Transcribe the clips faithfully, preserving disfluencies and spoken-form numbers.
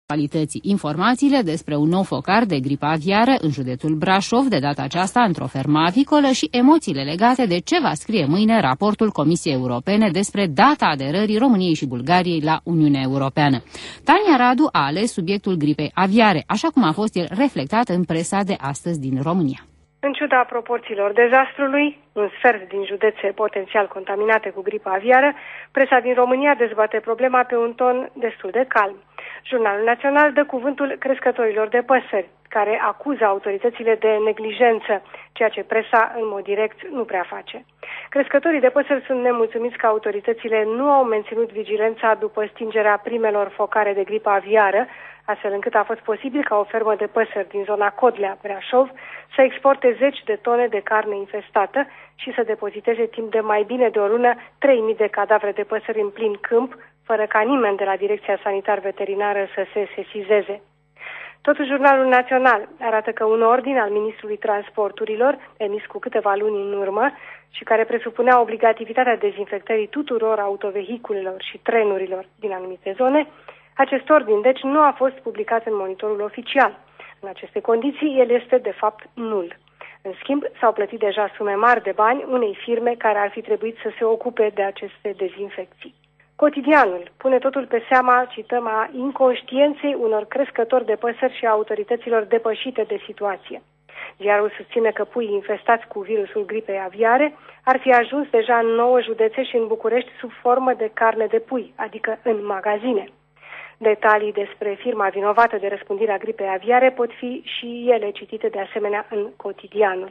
Actualității. Informațiile despre un nou focar de gripă aviară în județul Brașov, de data aceasta într-o fermă avicolă, și emoțiile legate de ce va scrie mâine raportul Comisiei Europene despre data aderării României și Bulgariei la Uniunea Europeană. Tania Radu a ales subiectul gripei aviare, așa cum a fost el reflectat în presa de astăzi din România. În ciuda proporțiilor dezastrului, un sfert din județe potențial contaminate cu gripa aviară, presa din România dezbate problema pe un ton destul de calm. Jurnalul Național dă cuvântul crescătorilor de păsări, care acuză autoritățile de neglijență, ceea ce presa în mod direct nu prea face. Crescătorii de păsări sunt nemulțumiți că autoritățile nu au menținut vigilența după stingerea primelor focare de gripă aviară, astfel încât a fost posibil ca o fermă de păsări din zona Codlea, Brașov, să exporte zeci de tone de carne infestată și să depoziteze timp de mai bine de o lună trei mii de cadavre de păsări în plin câmp, fără ca nimeni de la Direcția Sanitar-Veterinară să se sesizeze. Totuși, Jurnalul Național arată că un ordin al Ministrului Transporturilor, emis cu câteva luni în urmă și care presupunea obligativitatea dezinfectării tuturor autovehiculelor și trenurilor din anumite zone, acest ordin, deci, nu a fost publicat în monitorul oficial. În aceste condiții, el este, de fapt, nul. În schimb, s-au plătit deja sume mari de bani unei firme care ar fi trebuit să se ocupe de aceste dezinfecții. Cotidianul pune totul pe seama, cităm, a inconștienței unor crescători de păsări și a autorităților depășite de situație. Ziarul susține că puii infestați cu virusul gripei aviare ar fi ajuns deja în nouă județe și în București sub formă de carne de pui, adică în magazine. Detalii despre firma vinovată de răspândirea gripei aviare pot fi și ele citite de asemenea în Cotidianul.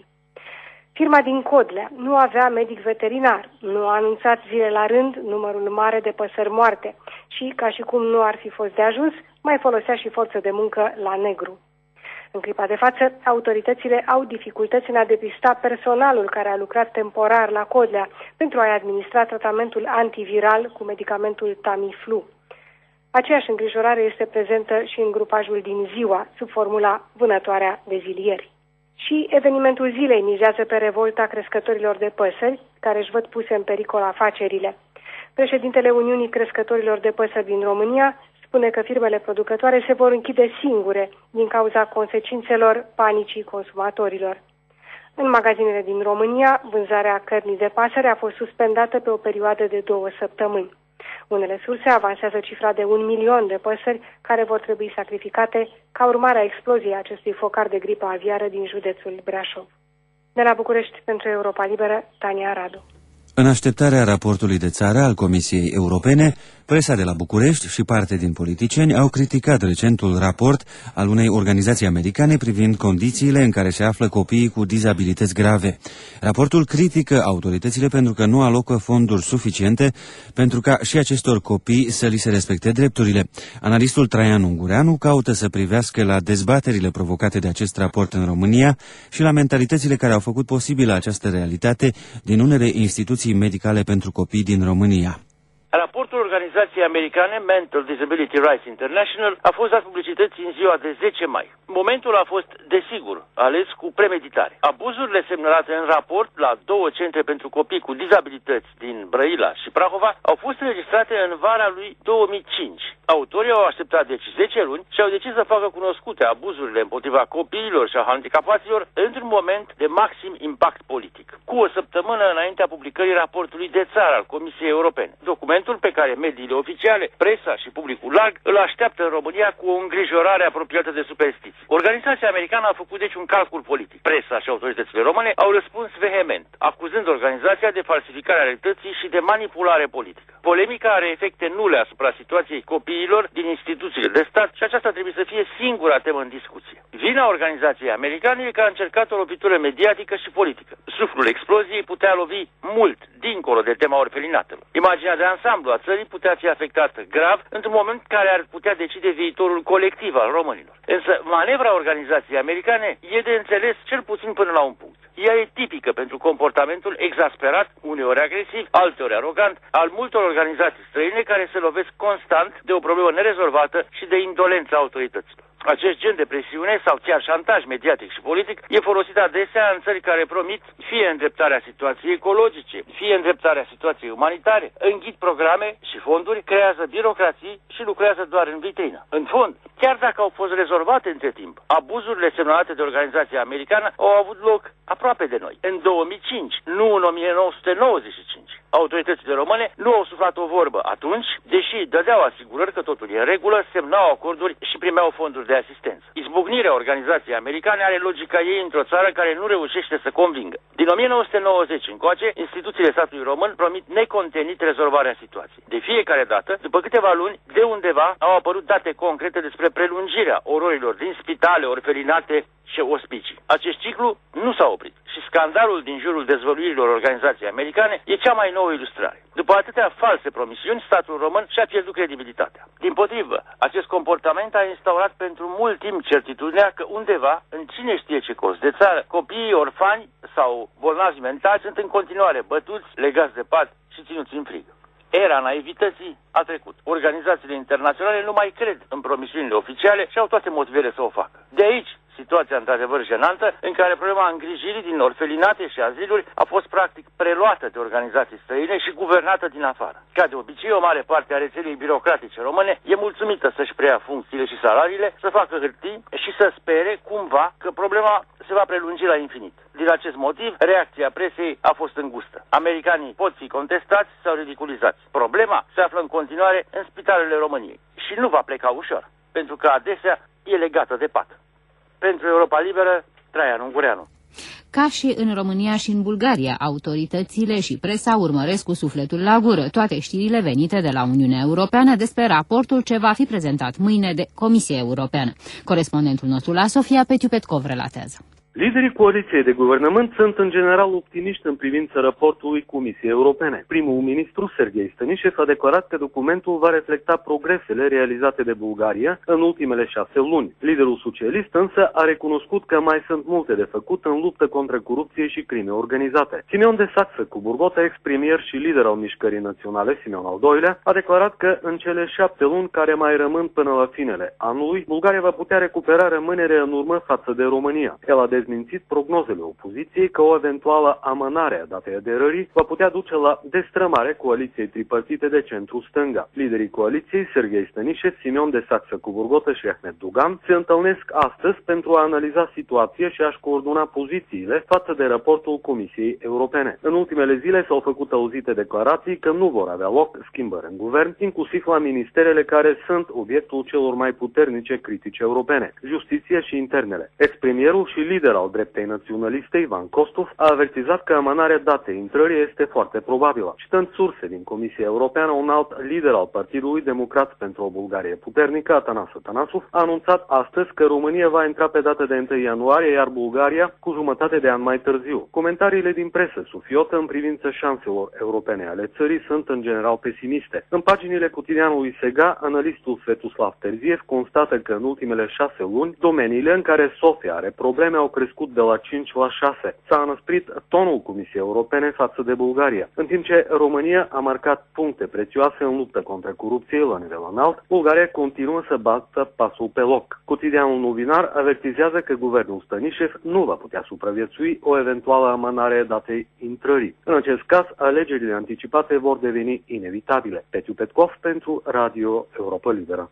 Firma din Codlea nu avea medic veterinar, nu a anunțat zile la rând numărul mare de păsări moarte și, ca și cum nu ar fi fost de ajuns, mai folosea și forță de muncă la negru. În clipa de față, autoritățile au dificultăți în a depista personalul care a lucrat temporar la Codlea pentru a-i administra tratamentul antiviral cu medicamentul Tamiflu. Aceeași îngrijorare este prezentă și în grupajul din Ziua, sub formula Vânătoarea de zilieri. Și evenimentul zilei mizează pe revolta crescătorilor de păsări, care își văd puse în pericol afacerile. Președintele Uniunii Crescătorilor de Păsări din România spune că firmele producătoare se vor închide singure din cauza consecințelor panicii consumatorilor. În magazinele din România, vânzarea cărnii de pasăre a fost suspendată pe o perioadă de două săptămâni. Unele surse avansează cifra de un milion de păsări care vor trebui sacrificate ca urmare a exploziei acestui focar de gripă aviară din județul Brașov. De la București, pentru Europa Liberă, Tania Radu. În așteptarea raportului de țară al Comisiei Europene, presa de la București și parte din politicieni au criticat recentul raport al unei organizații americane privind condițiile în care se află copiii cu dizabilități grave. Raportul critică autoritățile pentru că nu alocă fonduri suficiente pentru ca și acestor copii să li se respecte drepturile. Analistul Traian Ungureanu caută să privească la dezbaterile provocate de acest raport în România și la mentalitățile care au făcut posibilă această realitate din unele instituții medicale pentru copii din România. Raportul organizației americane Mental Disability Rights International a fost dat publicității în ziua de zece mai. Momentul a fost, desigur, ales cu premeditare. Abuzurile semnalate în raport la două centre pentru copii cu dizabilități din Brăila și Prahova au fost înregistrate în vara lui două mii cinci. Autorii au așteptat deci zece luni și au decis să facă cunoscute abuzurile împotriva copiilor și a handicapaților într-un moment de maxim impact politic, cu o săptămână înaintea publicării raportului de țară al Comisiei Europene. Documentul pe care mediile oficiale, presa și publicul larg îl așteaptă în România cu o îngrijorare apropiată de superstiție. Organizația americană a făcut deci un calcul politic. Presa și autoritățile române au răspuns vehement, acuzând organizația de falsificare a realității și de manipulare politică. Polemica are efecte nule asupra situației copiilor din instituțiile de stat și aceasta trebuie să fie singura temă în discuție. Vina organizației americane e că a încercat o lovitură mediatică și politică. Suflul exploziei putea lovi mult dincolo de tema orfelinatelor. Imaginea de ansamblu a țării putea fi afectată grav într-un moment care ar putea decide viitorul colectiv al românilor. Însă manevra organizației americane e de înțeles cel puțin până la un punct. Ea e tipică pentru comportamentul exasperat, uneori agresiv, alteori arogant, al multor organizații străine care se lovesc constant de o problemă nerezolvată și de indolența autorităților. Acest gen de presiune sau chiar șantaj mediatic și politic e folosit adesea în țări care promit fie îndreptarea situației ecologice, fie îndreptarea situației umanitare, înghit programe și fonduri, creează birocrații și lucrează doar în vitrină. În fond, chiar dacă au fost rezolvate între timp, abuzurile semnalate de organizația americană au avut loc aproape de noi, în două mii cinci, nu în o mie nouă sute nouăzeci și cinci. Autoritățile române nu au suflat o vorbă atunci, deși dădeau asigurări că totul e în regulă, semnau acorduri și primeau fonduri de asistență. Izbucnirea organizației americane are logica ei într-o țară care nu reușește să convingă. Din o mie nouă sute nouăzeci încoace, instituțiile statului român promit necontenit rezolvarea situației. De fiecare dată, după câteva luni, de undeva au apărut date concrete despre prelungirea ororilor din spitale, orfelinate și ospicii. Acest ciclu nu s-a oprit și scandalul din jurul dezvăluirilor organizației americane e cea mai nouă ilustrare. După atâtea false promisiuni, statul român și-a pierdut credibilitatea. Dimpotrivă, acest comportament a instaurat pentru mult timp certitudinea că undeva, în cine știe ce colț de țară, copiii orfani sau bolnavi mentali sunt în continuare bătuți, legați de pat și ținuți în frig. Era naivității a trecut. Organizațiile internaționale nu mai cred în promisiunile oficiale și au toate motivele să o facă. De aici situația într-adevăr jenantă, în care problema îngrijirii din orfelinate și aziluri a fost practic preluată de organizații străine și guvernată din afară. Ca de obicei, o mare parte a rețelei birocratice române e mulțumită să-și preia funcțiile și salariile, să facă hârtii și să spere cumva că problema se va prelungi la infinit. Din acest motiv, reacția presei a fost îngustă. Americanii pot fi contestați sau ridiculizați. Problema se află în continuare în spitalele României și nu va pleca ușor, pentru că adesea e legată de pat. Pentru Europa Liberă, Traian Ungureanu. Ca și în România și în Bulgaria, autoritățile și presa urmăresc cu sufletul la gură toate știrile venite de la Uniunea Europeană despre raportul ce va fi prezentat mâine de Comisia Europeană. Corespondentul nostru la Sofia, Petiu Petkov, relatează. Liderii coaliției de guvernământ sunt în general optimiști în privința raportului Comisiei Europene. Primul ministru, Serghei Stănișev, a declarat că documentul va reflecta progresele realizate de Bulgaria în ultimele șase luni. Liderul socialist însă a recunoscut că mai sunt multe de făcut în luptă contra corupției și crime organizate. Simeon de Saxe-Cuburgota, ex-premier și lider al Mișcării Naționale, Simeon al doilea, a declarat că în cele șapte luni care mai rămân până la finele anului, Bulgaria va putea recupera rămânerea în urmă față de România. El a mințit prognozele opoziției că o eventuală amânare a datei aderării va putea duce la destrămare coaliției tripartite de centru-stânga. Liderii coaliției, Serghei Stănișev, Simeon de Saxe-Cuburgota și Ahmed Dugan, se întâlnesc astăzi pentru a analiza situația și a-și coordona pozițiile față de raportul Comisiei Europene. În ultimele zile s-au făcut auzite declarații că nu vor avea loc schimbări în guvern, inclusiv la ministerele care sunt obiectul celor mai puternice critici europene, justiția și internele. Ex-premierul și lider al dreptei naționaliste, Ivan Kostov, a avertizat că amânarea datei intrării este foarte probabilă. Citând surse din Comisia Europeană, un alt lider al Partidului Democrat pentru o Bulgarie puternică, Atanas Atanasov, a anunțat astăzi că România va intra pe data de întâi ianuarie, iar Bulgaria cu jumătate de an mai târziu. Comentariile din presă sufiotă în privința șanselor europene ale țării sunt în general pesimiste. În paginile cotidianului Sega, analistul Svetoslav Terziev constată că în ultimele șase luni, domeniile în care Sofia are probleme au crescut de la cinci la șase. S-a înăsprit tonul Comisiei Europene față de Bulgaria. În timp ce România a marcat puncte prețioase în luptă contra corupției la nivel înalt, Bulgaria continuă să bată pasul pe loc. Cotidianul Novinar avertizează că guvernul Stănișev nu va putea supraviețui o eventuală amânare a datei intrării. În acest caz, alegerile anticipate vor deveni inevitabile. Petiu Petkov pentru Radio Europa Liberă.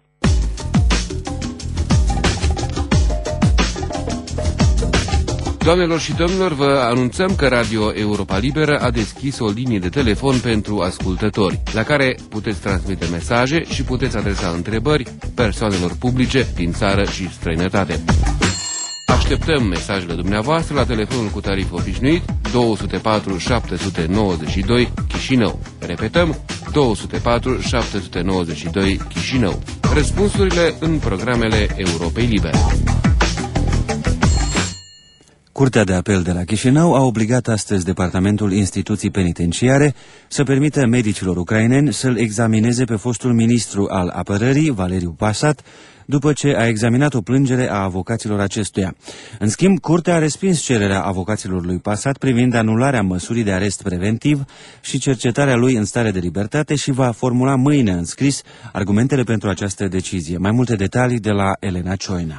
Doamnelor și domnilor, vă anunțăm că Radio Europa Liberă a deschis o linie de telefon pentru ascultători, la care puteți transmite mesaje și puteți adresa întrebări persoanelor publice din țară și străinătate. Așteptăm mesajele dumneavoastră la telefonul cu tarif obișnuit două zero patru șapte nouă doi Chișinău. Repetăm, două zero patru șapte nouă doi Chișinău. Răspunsurile în programele Europei Libere. Curtea de apel de la Chișinău a obligat astăzi Departamentul Instituții Penitenciare să permită medicilor ucraineni să-l examineze pe fostul ministru al apărării, Valeriu Pasat, după ce a examinat o plângere a avocaților acestuia. În schimb, Curtea a respins cererea avocaților lui Pasat privind anularea măsurii de arest preventiv și cercetarea lui în stare de libertate și va formula mâine în scris argumentele pentru această decizie. Mai multe detalii de la Elena Cioina.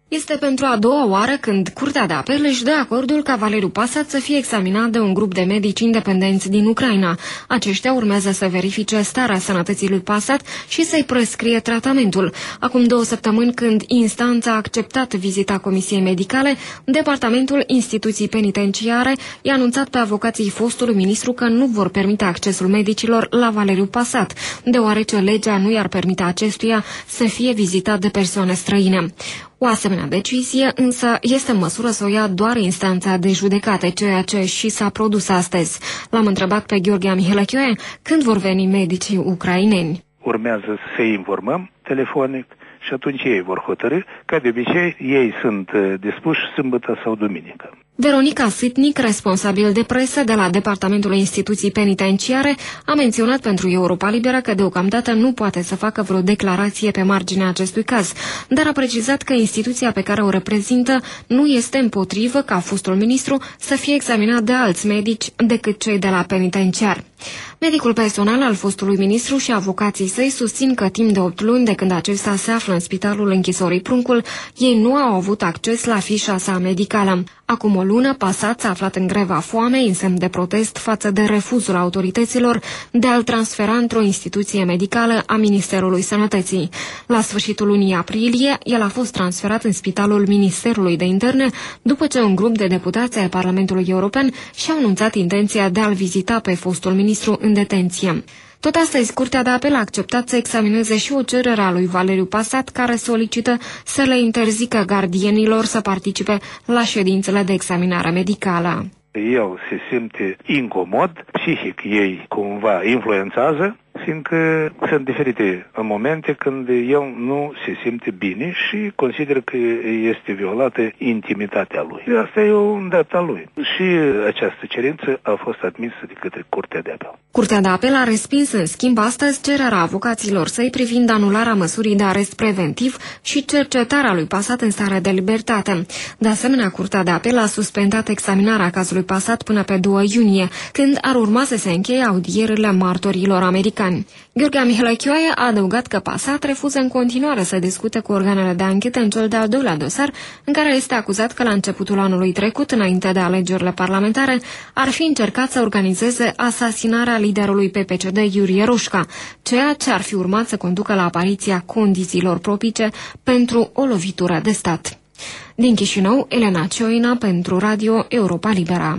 Este pentru a doua oară când Curtea de Apel își dă acordul ca Valeriu Pasat să fie examinat de un grup de medici independenți din Ucraina. Aceștia urmează să verifice starea sănătății lui Pasat și să-i prescrie tratamentul. Acum două săptămâni, când instanța a acceptat vizita Comisiei Medicale, Departamentul Instituții Penitenciare i-a anunțat pe avocații fostului ministru că nu vor permite accesul medicilor la Valeriu Pasat, deoarece legea nu i-ar permite acestuia să fie vizitat de persoane străine. O asemenea decizie însă este în măsură să o ia doar instanța de judecată, ceea ce și s-a produs astăzi. L-am întrebat pe Gheorghe Mihalechioe când vor veni medicii ucraineni. Urmează să informăm telefonic și atunci ei vor hotărî. Ca de obicei, ei sunt dispuși sâmbătă sau duminică. Veronica Sitnic, responsabil de presă de la Departamentul Instituții Penitenciare, a menționat pentru Europa Liberă că deocamdată nu poate să facă vreo declarație pe marginea acestui caz, dar a precizat că instituția pe care o reprezintă nu este împotrivă ca fostul ministru să fie examinat de alți medici decât cei de la penitenciar. Medicul personal al fostului ministru și avocații săi susțin că timp de opt luni de când acesta se află în spitalul închisorii Pruncul, ei nu au avut acces la fișa sa medicală. Acum o lună, Pasat s-a aflat în greva foamei în semn de protest față de refuzul autorităților de a-l transfera într-o instituție medicală a Ministerului Sănătății. La sfârșitul lunii aprilie, el a fost transferat în spitalul Ministerului de Interne după ce un grup de deputați ai Parlamentului European și-a anunțat intenția de a-l vizita pe fostul ministru în detenție. Tot astăzi, Curtea de Apel a acceptat să examineze și o cerere a lui Valeriu Pasat, care solicită să le interzică gardienilor să participe la ședințele de examinare medicală. El se simte incomod, psihic ei cumva influențează, fiindcă sunt diferite momente când el nu se simte bine și consideră că este violată intimitatea lui. Asta e un drept al lui. Și această cerință a fost admisă de către Curtea de Apel. Curtea de Apel a respins în schimb astăzi cererea avocaților săi privind anularea măsurii de arest preventiv și cercetarea lui Pasat în stare de libertate. De asemenea, Curtea de Apel a suspendat examinarea cazului Pasat până pe doi iunie, când ar urma să se încheie audierile martorilor americani. Gheorghe Mihalechioae a adăugat că Pasat refuză în continuare să discute cu organele de anchetă în cel de-al doilea dosar, în care este acuzat că la începutul anului trecut, înainte de alegerile parlamentare, ar fi încercat să organizeze asasinarea liderului P P C D, Iurie Rușca, ceea ce ar fi urmat să conducă la apariția condițiilor propice pentru o lovitură de stat. Din Chișinău, Elena Cioina pentru Radio Europa Libera.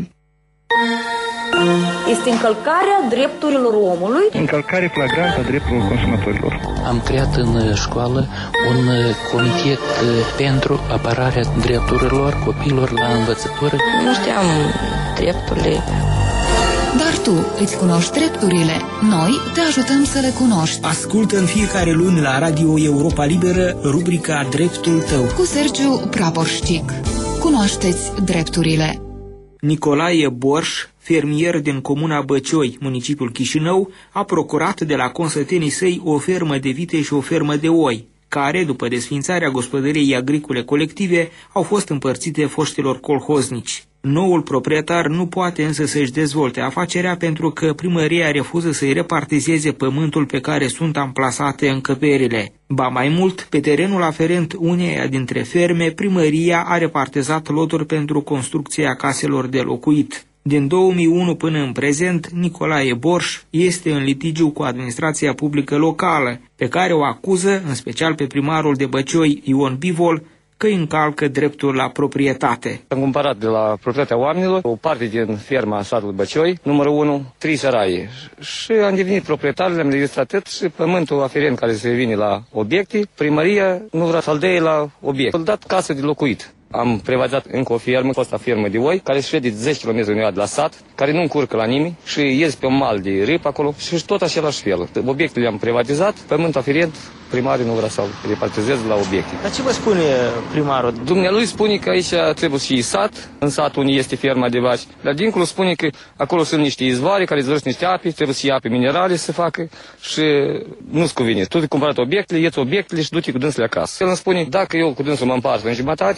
Este încălcarea drepturilor omului. Încălcare flagrantă a drepturilor consumatorilor. Am creat în școală un comitet pentru apărarea drepturilor copiilor la învățătură. Nu știam drepturile. Dar tu îți cunoști drepturile. Noi te ajutăm să le cunoști. Ascultă în fiecare luni la Radio Europa Liberă rubrica Dreptul tău cu Sergiu Praporșcic. Cunoașteți drepturile. Nicolae Borș, fermier din comuna Băcioi, municipiul Chișinău, a procurat de la consătenii săi o fermă de vite și o fermă de oi, care, după desființarea gospodăriei agricole colective, au fost împărțite foștilor colhoznici. Noul proprietar nu poate însă să-și dezvolte afacerea pentru că primăria refuză să-i repartizeze pământul pe care sunt amplasate încăperile. Ba mai mult, pe terenul aferent uneia dintre ferme, primăria a repartizat loturi pentru construcția caselor de locuit. Din două mii unu până în prezent, Nicolae Borș este în litigiu cu administrația publică locală, pe care o acuză, în special pe primarul de Băcioi, Ion Bivol, că încalcă dreptul la proprietate. Am cumpărat de la proprietatea oamenilor o parte din ferma satului Băcioi, numărul unu, trei săraie. Și am devenit proprietar, le-am registrat atât și pământul aferent care se vine la obiecte, primăria nu vrea să-l dea la obiect. L-a dat casă de locuit. Am privatizat încă o fermă, fosta fermă de oi, care se șede zece kilometri undeva de la sat, care nu încurcă la nimeni și ies pe un mal de râp acolo și tot același fel. Obiectele le-am privatizat, pământul aferent, primarul nu vrea să-l repartizeze la obiecte. Dar ce vă spune primarul? Dumnealui spune că aici trebuie să fie sat, în sat unde este ferma de vaci, dar dincolo spune că acolo sunt niște izvoare care izvăresc niște ape, trebuie să fie ape minerale să facă și nu-ți cuvine. Tu te cumpărat obiectele, ieți obiectele și du-te cu dânsele acasă. El îmi spune, dacă eu cu dânsul mă împart în jumătate, îi dau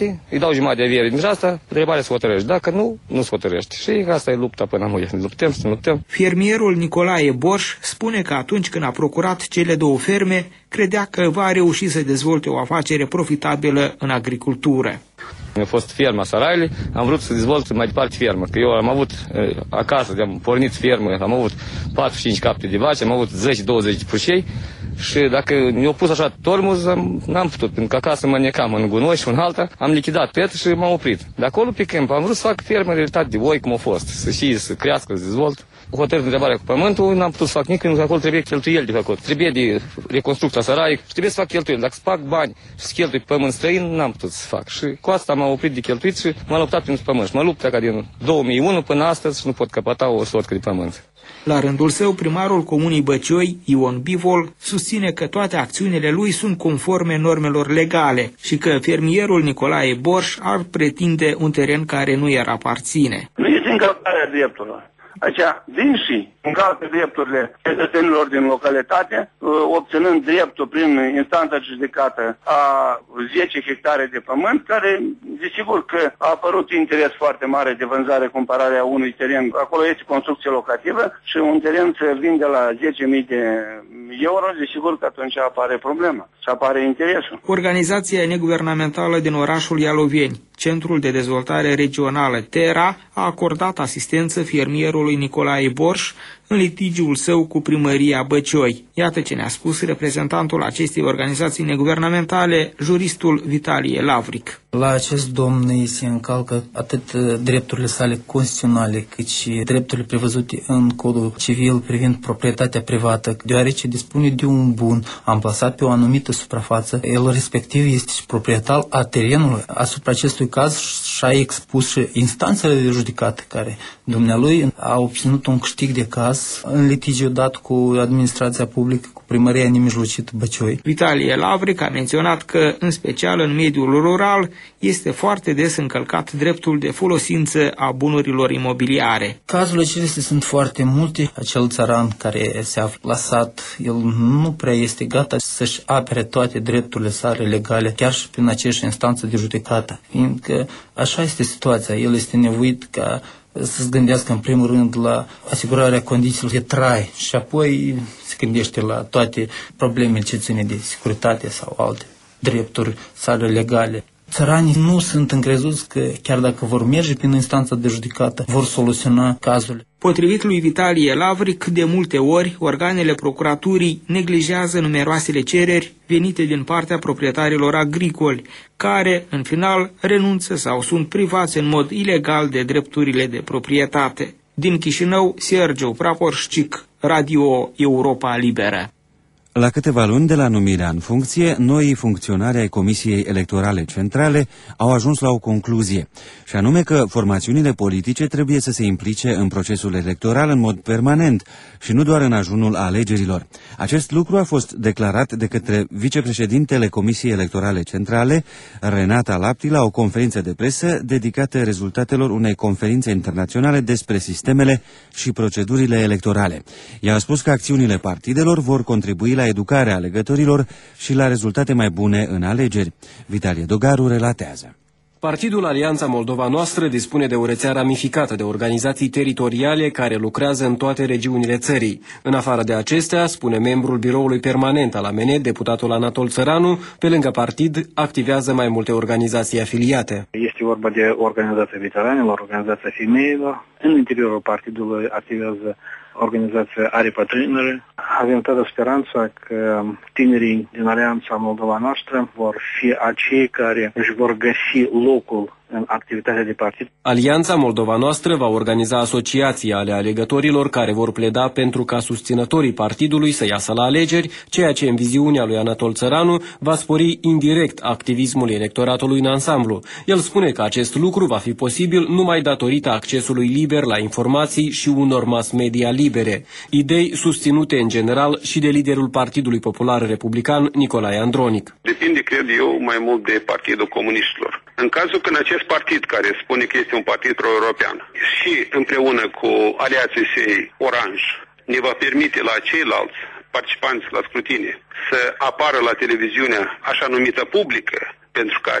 dau jumătate de aviere din asta, întrebarea se hotărăște. Dacă nu, nu se hotărăște. Și asta e lupta până la mâine. Luptăm, să luptăm. Fermierul Nicolae Borș spune că atunci când a procurat cele două ferme, credea că va reuși să dezvolte o afacere profitabilă în agricultură. A fost ferma Saraili, am vrut să dezvolt mai departe fermă, că eu am avut acasă, am pornit fermă, am avut patru cinci capete de vaci, am avut zece douăzeci de pușei și dacă mi-au pus așa tormuz, n-am putut, pentru că acasă mă necam în gunoi și în alta, am lichidat pe și m-am oprit. De acolo pe câmp am vrut să fac fermă de realitate de oi cum a fost, să și să crească, să dezvolt. Hotărât întrebarea cu pământul, n-am putut să fac nici când acolo trebuie cheltuieli de făcut. Trebuie de reconstrucția săraiei și trebuie să fac cheltuieli. Dacă să fac bani și să cheltui pe pământ străin, n-am putut să fac. Și cu asta m-am oprit de cheltuit și m-am luptat pentru pământ. Și mă lupt ca din două mii unu până astăzi și nu pot căpăta o sotcă de pământ. La rândul său, primarul comunei Băcioi, Ion Bivol, susține că toate acțiunile lui sunt conforme normelor legale și că fermierul Nicolae Borș ar pretinde un teren care nu i-ar aparține. Nu este încălcarea drepturilor. Aceea, dinși încalcă drepturile cetățenilor din localitate, obținând dreptul prin instanța judecată a zece hectare de pământ, care, desigur că a apărut interes foarte mare de vânzare-cumpărarea unui teren. Acolo este construcție locativă și un teren se vinde la zece mii de euro, desigur că atunci apare problema și apare interesul. Organizația neguvernamentală din orașul Ialoveni, Centrul de Dezvoltare Regională Terra, a acordat asistență fermierului Nicolae Borș în litigiul său cu primăria Băcioi. Iată ce ne-a spus reprezentantul acestei organizații neguvernamentale, juristul Vitalie Lavric. La acest domn îi se încalcă atât drepturile sale constituționale, cât și drepturile prevăzute în Codul Civil privind proprietatea privată, deoarece dispune de un bun amplasat pe o anumită suprafață, el respectiv este și proprietar a terenului. Asupra acestui caz și-a expus și instanțele de judecată, care dumnealui a obținut un câștig de caz în litigiu dat cu administrația publică, cu primăria nemijlocită Băcioi. Vitalie Lavric a menționat că, în special în mediul rural, este foarte des încălcat dreptul de folosință a bunurilor imobiliare. Cazurile acestea sunt foarte multe. Acel țăran care se află la sat, el nu prea este gata să-și apere toate drepturile sale legale, chiar și prin aceeași instanță de judecată. Fiindcă așa este situația. El este nevoit ca să-ți gândească în primul rând la asigurarea condițiilor de trai și apoi se gândește la toate problemele ce ține de securitate sau alte drepturi sale legale. Țăranii nu sunt încrezuți că chiar dacă vor merge prin instanța de judecată, vor soluționa cazul. Potrivit lui Vitalie Lavric, de multe ori, organele procuraturii neglijează numeroasele cereri venite din partea proprietarilor agricoli, care, în final, renunță sau sunt privați în mod ilegal de drepturile de proprietate. Din Chișinău, Sergiu Praporșcic, Radio Europa Liberă. La câteva luni de la numirea în funcție, noii funcționari ai Comisiei Electorale Centrale au ajuns la o concluzie, și anume că formațiunile politice trebuie să se implice în procesul electoral în mod permanent și nu doar în ajunul alegerilor. Acest lucru a fost declarat de către vicepreședintele Comisiei Electorale Centrale, Renata Lapti, la o conferință de presă dedicată rezultatelor unei conferințe internaționale despre sistemele și procedurile electorale. Ea a spus că acțiunile partidelor vor contribui la educarea alegătorilor și la rezultate mai bune în alegeri. Vitalie Dogaru relatează. Partidul Alianța Moldova Noastră dispune de o rețea ramificată de organizații teritoriale care lucrează în toate regiunile țării. În afară de acestea, spune membrul biroului permanent al A M N, deputatul Anatol Țăranu, pe lângă partid activează mai multe organizații afiliate. Este vorba de organizația veteranilor, organizația femeilor. În interiorul partidului activează organizația Aripa Tânăre. Avem toată speranța că tinerii din Alianța Moldova Noastră vor fi acei care își vor găsi locul în activitatea de partid. Alianța Moldova Noastră va organiza asociații ale alegătorilor care vor pleda pentru ca susținătorii partidului să iasă la alegeri, ceea ce în viziunea lui Anatol Țăranu va spori indirect activismul electoratului în ansamblu. El spune că acest lucru va fi posibil numai datorită accesului liber la informații și unor mass media libere, idei susținute în general și de liderul Partidului Popular Republican Nicolae Andronic. Depinde, cred eu, mai mult de Partidul Comuniștilor. În cazul când acest partid, care spune că este un partid pro-european, și împreună cu aliații săi Oranj, ne va permite la ceilalți participanți la scrutine să apară la televiziunea așa numită publică, pentru care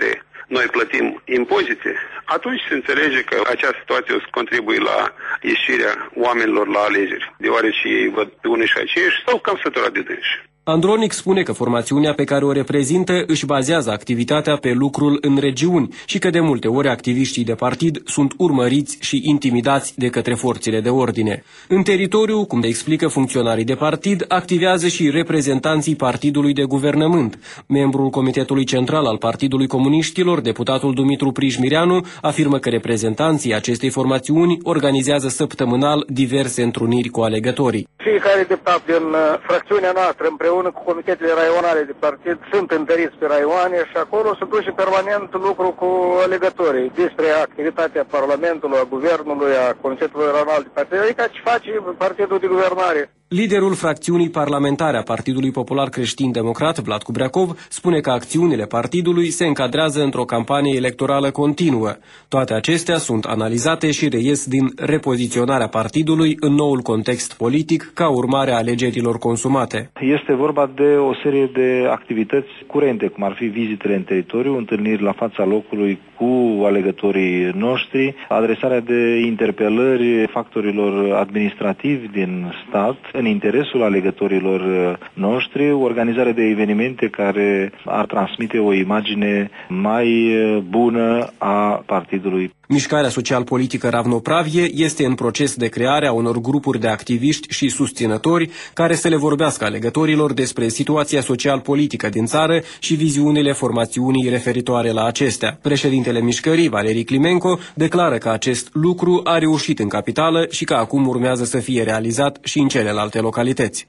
noi plătim impozite, atunci se înțelege că această situație o să contribuie la ieșirea oamenilor la alegeri, deoarece ei văd pe unii și aceiași sau cam săturat de dânsi. Andronic spune că formațiunea pe care o reprezintă își bazează activitatea pe lucrul în regiuni și că de multe ori activiștii de partid sunt urmăriți și intimidați de către forțele de ordine. În teritoriu, cum explică funcționarii de partid, activează și reprezentanții partidului de guvernământ. Membrul Comitetului Central al Partidului Comuniștilor, deputatul Dumitru Prișmireanu, afirmă că reprezentanții acestei formațiuni organizează săptămânal diverse întruniri cu alegătorii. Fiecare deputat din fracțiunea noastră împreună cu comitetele raionale de partid sunt întăriți pe raioane și acolo se duce permanent lucru cu alegătorii despre activitatea Parlamentului, a Guvernului, a Comitetului Raional de Partid, adică ce face Partidul de Guvernare. Liderul fracțiunii parlamentare a Partidului Popular Creștin-Democrat, Vlad Cubreacov, spune că acțiunile partidului se încadrează într-o campanie electorală continuă. Toate acestea sunt analizate și reies din repoziționarea partidului în noul context politic ca urmare a alegerilor consumate. Este vorba de o serie de activități curente, cum ar fi vizitele în teritoriu, întâlniri la fața locului cu alegătorii noștri, adresarea de interpelări factorilor administrativi din stat, în interesul alegătorilor noștri, organizarea de evenimente care ar transmite o imagine mai bună a partidului. Mișcarea social-politică Ravnopravie este în proces de creare a unor grupuri de activiști și susținători care să le vorbească alegătorilor despre situația social-politică din țară și viziunile formațiunii referitoare la acestea. Președintele mișcării, Valerii Climenco, declară că acest lucru a reușit în capitală și că acum urmează să fie realizat și în celelalte localități.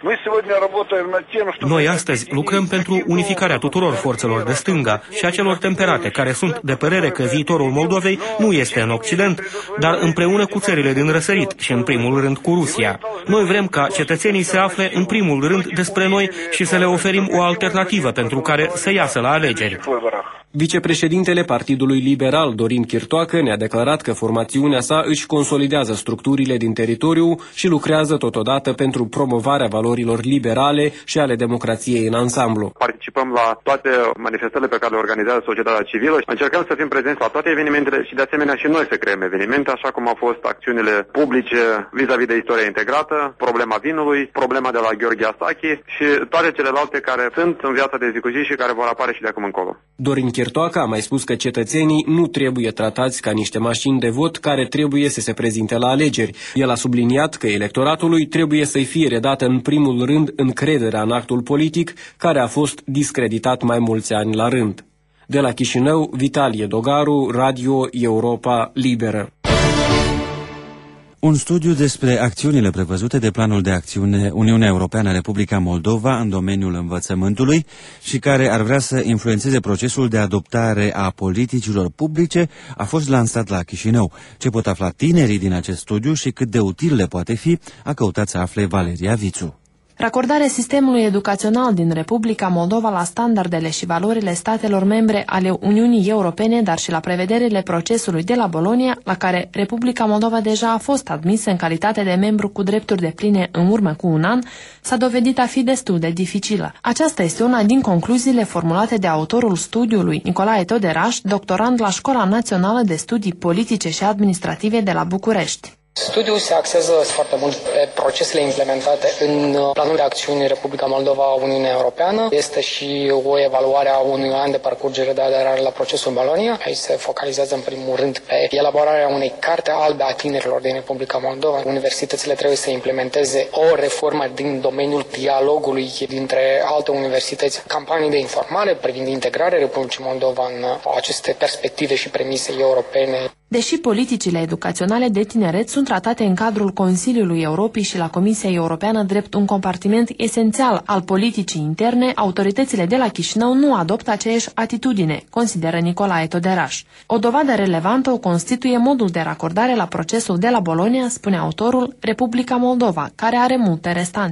Noi astăzi lucrăm pentru unificarea tuturor forțelor de stânga și a celor temperate care sunt de părere că viitorul Moldovei nu este în Occident, dar împreună cu țările din răsărit și în primul rând cu Rusia. Noi vrem ca cetățenii să afle în primul rând despre noi și să le oferim o alternativă pentru care să iasă la alegeri. Vicepreședintele Partidului Liberal, Dorin Chirtoacă, ne-a declarat că formațiunea sa își consolidează structurile din teritoriu și lucrează totodată pentru promovarea valorilor liberale și ale democrației în ansamblu. Participăm la toate manifestările pe care le organizează societatea civilă. Încercăm să fim prezenți la toate evenimentele și de asemenea și noi să creăm evenimente, așa cum au fost acțiunile publice vis-a-vis de istoria integrată, problema vinului, problema de la Gheorghe Asachi și toate celelalte care sunt în viața de zi cu zi și care vor apare și de acum încolo. Dorin Chirtoacă a mai spus că cetățenii nu trebuie tratați ca niște mașini de vot care trebuie să se prezinte la alegeri. El a subliniat că electoratului trebuie să-i fie redată în primul rând încrederea în actul politic, care a fost discreditat mai mulți ani la rând. De la Chișinău, Vitalie Dogaru, Radio Europa Liberă. Un studiu despre acțiunile prevăzute de planul de acțiune Uniunea Europeană-Republica Moldova în domeniul învățământului și care ar vrea să influențeze procesul de adoptare a politicilor publice a fost lansat la Chișinău. Ce pot afla tinerii din acest studiu și cât de util le poate fi, a căutat să afle Valeria Vițu. Racordarea sistemului educațional din Republica Moldova la standardele și valorile statelor membre ale Uniunii Europene, dar și la prevederile procesului de la Bologna, la care Republica Moldova deja a fost admisă în calitate de membru cu drepturi depline în urmă cu un an, s-a dovedit a fi destul de dificilă. Aceasta este una din concluziile formulate de autorul studiului, Nicolae Toderaș, doctorand la Școala Națională de Studii Politice și Administrative de la București. Studiul se axează foarte mult pe procesele implementate în planul de acțiuni Republica Moldova Uniunea Europeană. Este și o evaluare a unui an de parcurgere de aderare la procesul Bologna. Aici se focalizează în primul rând pe elaborarea unei carte albe a tinerilor din Republica Moldova. Universitățile trebuie să implementeze o reformă din domeniul dialogului dintre alte universități, campanii de informare privind integrarea Republicii Moldova în aceste perspective și premise europene. Deși politicile educaționale de tineret sunt tratate în cadrul Consiliului Europei și la Comisia Europeană drept un compartiment esențial al politicii interne, autoritățile de la Chișinău nu adoptă aceeași atitudine, consideră Nicolae Toderaș. O dovadă relevantă o constituie modul de racordare la procesul de la Bologna, spune autorul, Republica Moldova, care are multe restanțe.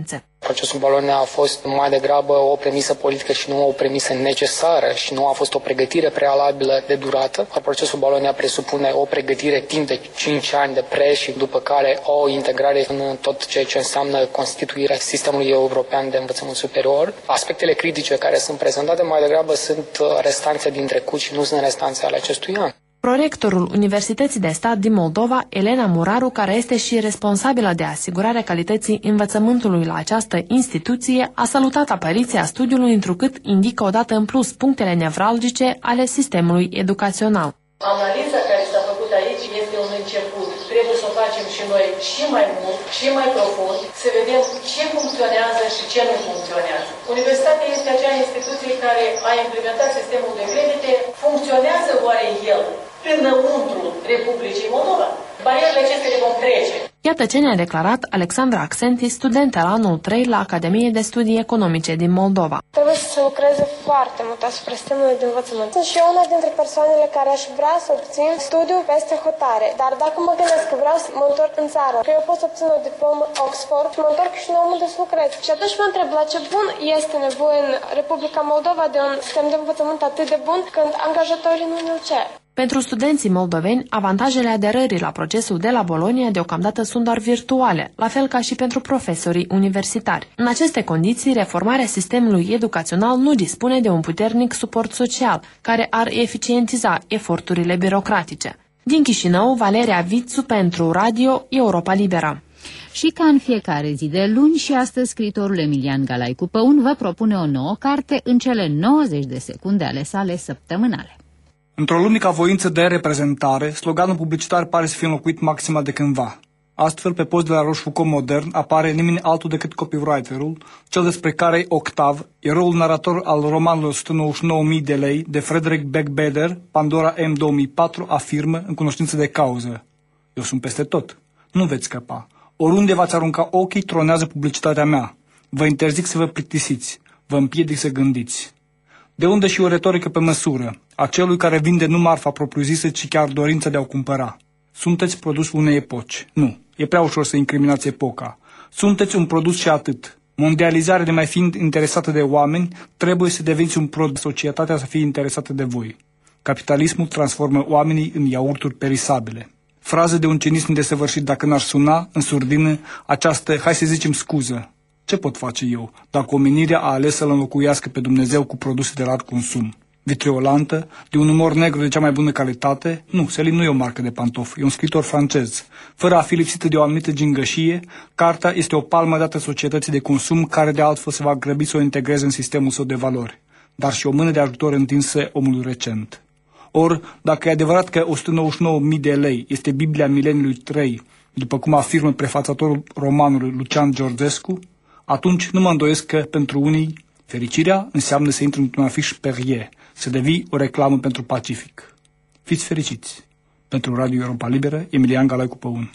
Procesul Bologna a fost mai degrabă o premisă politică și nu o premisă necesară și nu a fost o pregătire prealabilă de durată. Procesul Bologna presupune o pregătire timp de cinci ani de pre și după care o integrare în tot ceea ce înseamnă constituirea sistemului european de învățământ superior. Aspectele critice care sunt prezentate mai degrabă sunt restanțe din trecut și nu sunt restanțe ale acestui an. Prorectorul Universității de Stat din Moldova, Elena Muraru, care este și responsabilă de asigurarea calității învățământului la această instituție, a salutat apariția studiului întrucât indică odată în plus punctele nevralgice ale sistemului educațional. Analiza care s-a făcut aici este un început. Trebuie să o facem și noi și mai mult, și mai profund, să vedem ce funcționează și ce nu funcționează. Universitatea este acea instituție care a implementat sistemul de credite. Funcționează oare el înăuntru Republicii Moldova? Barierele acestea le vom trece. Iată ce ne-a declarat Alexandra Accenti, studentă la anul trei la Academie de Studii Economice din Moldova. Trebuie să se lucreze foarte mult asupra sistemului de învățământ. Sunt și eu una dintre persoanele care aș vrea să obțin studiu peste hotare, dar dacă mă gândesc că vreau să mă întorc în țară, că eu pot să obțin o diplomă Oxford, mă întorc și nu am unde să lucrez. Și atunci mă întreb la ce bun este nevoie în Republica Moldova de un sistem de învățământ atât de bun când angajatorii nu ne-l cer. Pentru studenții moldoveni, avantajele aderării la procesul de la Bologna deocamdată sunt doar virtuale, la fel ca și pentru profesorii universitari. În aceste condiții, reformarea sistemului educațional nu dispune de un puternic suport social, care ar eficientiza eforturile birocratice. Din Chișinău, Valeria Vițu pentru Radio Europa Liberă. Și ca în fiecare zi de luni, și astăzi scriitorul Emilian Galaicu Păun vă propune o nouă carte în cele nouăzeci de secunde ale sale săptămânale. Într-o lumnică voință de reprezentare, sloganul publicitar pare să fie înlocuit maxima de cândva. Astfel, pe post de la Rochefoucauld modern apare nimeni altul decât copywriterul, cel despre care Octav, eroul narator al romanului o sută nouăzeci și nouă mii de lei de Frederick Beckbeder, Pandora M două mii patru, afirmă în cunoștință de cauză: eu sunt peste tot. Nu veți scăpa. Oriunde v-ați arunca ochii, tronează publicitatea mea. Vă interzic să vă plictisiți. Vă împiedic să gândiți. De unde și o retorică pe măsură, a celui care vinde nu marfa propriu-zisă, ci chiar dorința de a o cumpăra. Sunteți produsul unei epoci. Nu, e prea ușor să incriminați epoca. Sunteți un produs și atât. Mondializarea, nemai fiind interesată de oameni, trebuie să deveniți un produs, societatea să fie interesată de voi. Capitalismul transformă oamenii în iaurturi perisabile. Frază de un cinism desăvârșit dacă n-ar suna, în surdină, această, hai să zicem, scuză. Ce pot face eu, dacă omenirea a ales să-L înlocuiască pe Dumnezeu cu produse de larg consum? Vitriolantă, de un umor negru de cea mai bună calitate? Nu, Selin nu e o marcă de pantofi, e un scriitor francez. Fără a fi lipsită de o anumită gingășie, cartea este o palmă dată societății de consum, care de altfel se va grăbi să o integreze în sistemul său de valori, dar și o mână de ajutor întinsă omului recent. Or, dacă e adevărat că o sută nouăzeci și nouă mii de lei este Biblia mileniului trei, după cum afirmă prefațatorul romanului Lucian Georgescu, atunci nu mă îndoiesc că, pentru unii, fericirea înseamnă să intri într-un afiș Perrier, să devii o reclamă pentru Pacific. Fiți fericiți! Pentru Radio Europa Liberă, Emilian Galaicu Păun.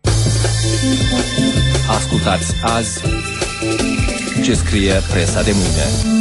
Ascultați azi ce scrie presa de mâine.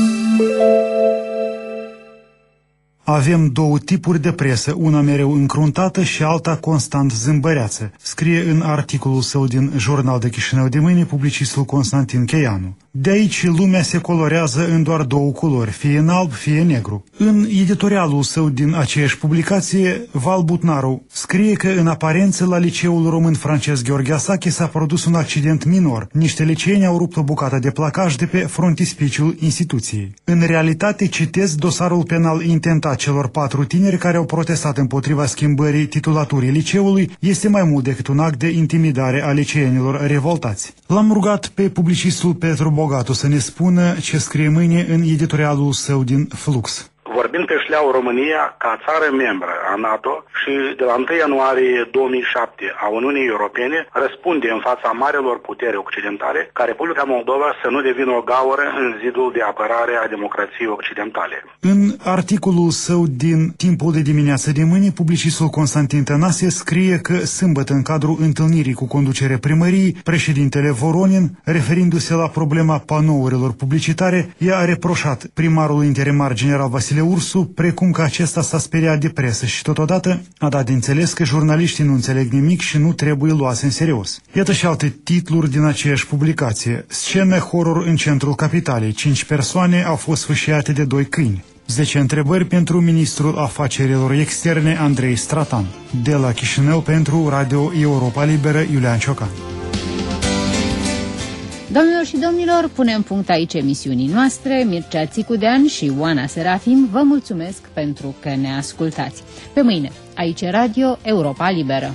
Avem două tipuri de presă, una mereu încruntată și alta constant zâmbăreață, scrie în articolul său din Jurnal de Chișinău de mâine publicistul Constantin Cheianu. De aici lumea se colorează în doar două culori, fie în alb, fie negru. În editorialul său din aceeași publicație, Val Butnaru scrie că în aparență la liceul român-francez Gheorghe Asache s-a produs un accident minor. Niște liceeni au rupt o bucată de placaj de pe frontispiciul instituției. În realitate, citez dosarul penal intentat celor patru tineri care au protestat împotriva schimbării titulaturii liceului, este mai mult decât un act de intimidare a liceenilor revoltați. L-am rugat pe publicistul Petru Bogatu să ne spună ce scrie mâine în editorialul său din Flux. Vorbim pe șleau România ca țară membră a NATO și de la întâi ianuarie două mii șapte a Uniunii Europene răspunde în fața marilor puteri occidentale ca Republica Moldova să nu devină o gaură în zidul de apărare a democrației occidentale. În articolul său din Timpul de dimineață de mâine, publicistul Constantin Tănase scrie că sâmbătă, în cadrul întâlnirii cu conducere primăriei, președintele Voronin, referindu-se la problema panourilor publicitare, i-a reproșat primarul interimar general Vasile Vasile Ursu, precum că acesta s-a speriat de presă și totodată a dat de înțeles că jurnaliștii nu înțeleg nimic și nu trebuie luați în serios. Iată și alte titluri din aceeași publicație. Scenă horror în centrul capitalei. Cinci persoane au fost sfâșiate de doi câini. zece întrebări pentru ministrul afacerilor externe Andrei Stratan. De la Chișinău pentru Radio Europa Liberă, Iulian Ciocan. Domnilor și domnilor, punem punct aici emisiunii noastre. Mircea Țicudean și Oana Serafim vă mulțumesc pentru că ne ascultați. Pe mâine, aici Radio Europa Liberă.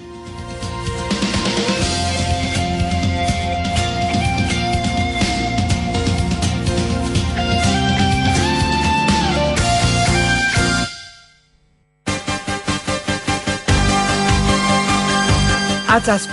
Ați ascultat